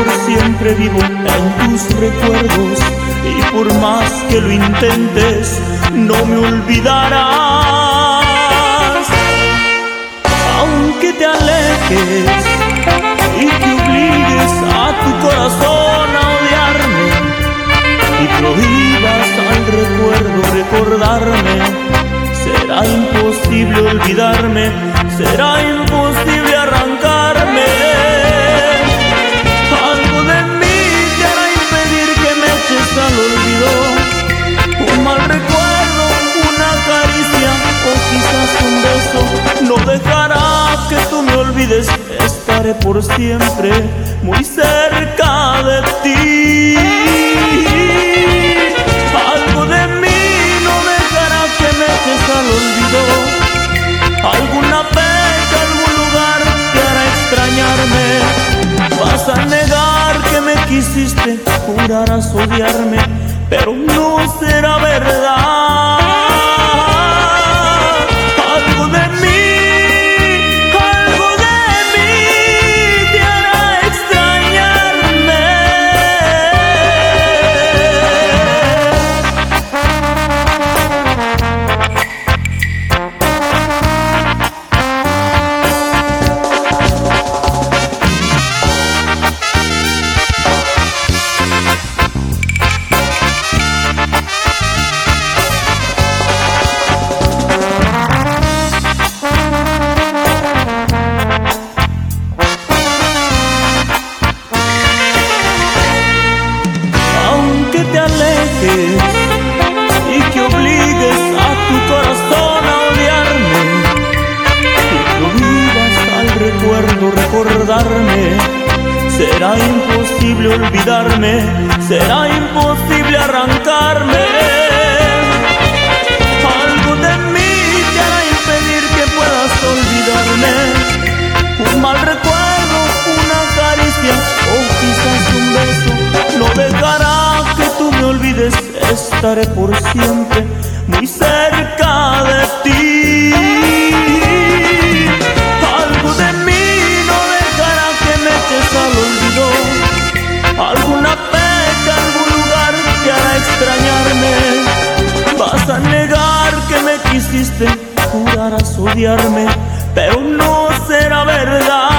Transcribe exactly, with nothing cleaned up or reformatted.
por siempre vivo en tus recuerdos, y por más que lo intentes, no me olvidarás. Aunque te alejes y te obligues a tu corazón a odiarme, y prohíbas al recuerdo recordarme, será imposible olvidarme, será imposible arrancarme. Algo de mí te hará impedir que me eches al olvido. Un mal recuerdo, una caricia o quizás un beso no dejará que tú me olvides. Estaré por siempre muy cerca de ti. Algo de mí no dejará que me eches al olvido. Alguna fecha, algún lugar te hará extrañarme. Vas a negar que me quisiste, jurarás odiarme, pero no será verdad. Algo de mí, algo de mí te hará extrañarme. Y que obligues a tu corazón a odiarme, y prohíbas al recuerdo recordarme, será imposible olvidarme, será imposible arrancarme. Algo de mí te hará impedir que puedas olvidarme. Un mal recuerdo, una caricia o quizás un beso no dejará que tú me olvides. Estaré por siempre muy cerca de ti. Algo de mí no dejará que me eches al olvido. Alguna fecha, algún lugar te hará extrañarme. Vas a negar que me quisiste, jurarás odiarme, pero no será verdad.